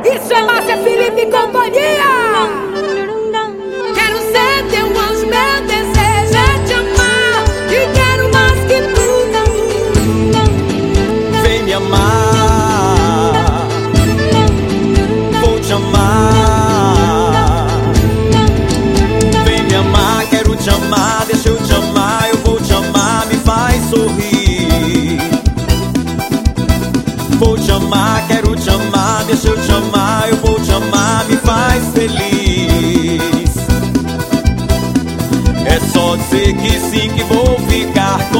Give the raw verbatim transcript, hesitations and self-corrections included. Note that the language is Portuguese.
Isso é Márcia, Felipe e companhia. Quero ser teu anjo, meu desejo é te amar. E quero mais que tudo. Vem me amar, vou te amar. Vem me amar, quero te amar. Deixa eu te amar, eu vou te amar. Me faz sorrir. Vou te amar, quero te amar. Deixa eu te amar, eu vou te amar. Me faz feliz. É só dizer que sim, que vou ficar com